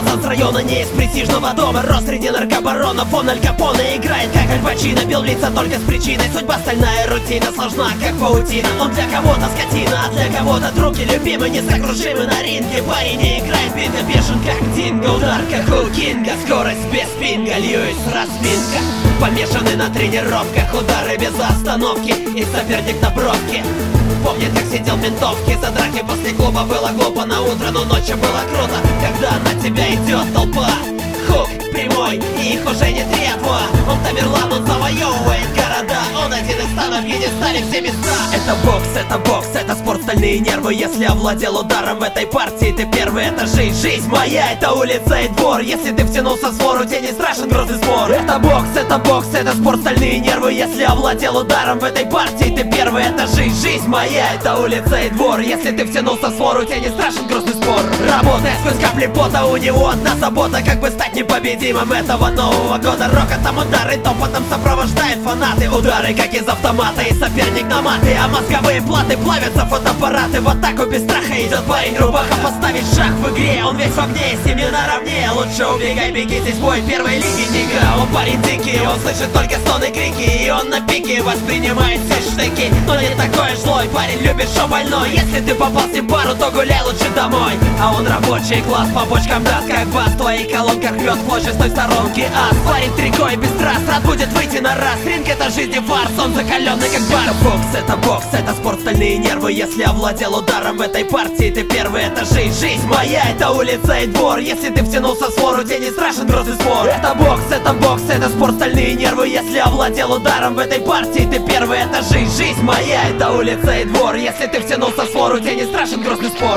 пацан с района, не из престижного дома. Рос среди наркобаронов, он Аль Капоне играет, как Аль Пачино. Бил в лица только с причиной, судьба стальная, рутина сложна, как паутина. Он для кого-то скотина, а для кого-то друг и любимый, несокрушимый на ринге. Парень не играет, битва бешен, как Динго. Удар, как у Кинга, скорость без пинга, Льюис, разминка. Помешаны на тренировках, удары без остановки, и соперник на бровке. Помнит, как сидел в ментовке, за драки после клуба было глупо на утро, но ночью было круто, когда на тебя идет толпа. Хук прямой, и их уже не три, а два. Он Тамерлан, он завоевывает города, он один из ста, на пьедестале все места. Это бокс, это спорт, стальные нервы. Если овладел ударом в этой партии, ты первый, это жизнь моя, это улица и двор. Если ты втянулся в свору, тебе не страшен грозный спор. Это бокс, это спорт, стальные нервы. Если овладел ударом в этой партии, ты первый, это жизнь моя, это улица и двор. Если ты втянулся в свору, тебе не страшен грозный спор. Работая сквозь капли пота, у него одна забота, как бы стать непобедимым этого Нового года. Рокотом удары топотом сопровождает фанаты. Удары как из автомата, и соперник на маты, а мозговые платы плавятся фотоаппараты. В атаку без страха идет парень рубаха, поставить шаг в игре. Он весь в огне, с ним не наравне. Лучше убегай, беги, здесь бой первой лиги, нига. Он парень дикий, он слышит только стоны, крики, и он на пике воспринимает все штыки. Но не такой злой, парень любит шоу больной. Если ты попал с ним в пару, то гуляй лучше домой. А он рабочий класс, по бочкам даст, как бас. В твоей колонках рвет площадь с той сторонки. Ас, парень трико и без трасс, рад будет выйти на раз. Ринг это жизнь и фарс, он закаленный как бар. Это бокс, это спорт, стальные нервы. Если овладел ударом в этой партии, ты первый, это жизнь моя, это улица и двор. Если ты втянулся в свору, тебе не страшен грозный спор. Это бокс, это спорт, стальные нервы. Если овладел ударом в этой партии, ты первый, это жизнь моя, это улица и двор. Если ты втянулся в свору, тебе не страшен грозный спор.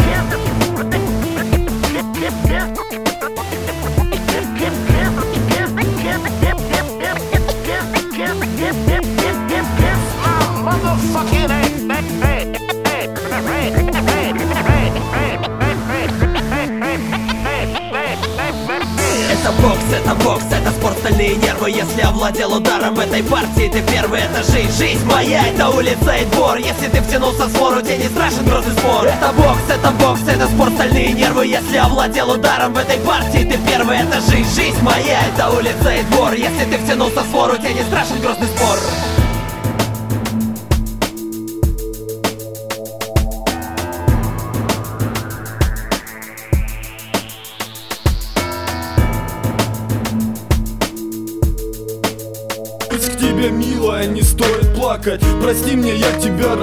Это бокс, это спорт, стальные нервы. Если овладел ударом в этой партии, ты первый, это жизнь моя, это улица и двор. Если ты втянулся в свору, тебе не страшен грозный спор. Это бокс, это спорт, стальные нервы. Если овладел ударом в этой партии, ты первый, это жизнь моя, это улица и двор. Если ты втянулся в свору, тебе не страшен грозный спор. К тебе, милая, не стоит плакать. Прости мне, я тебя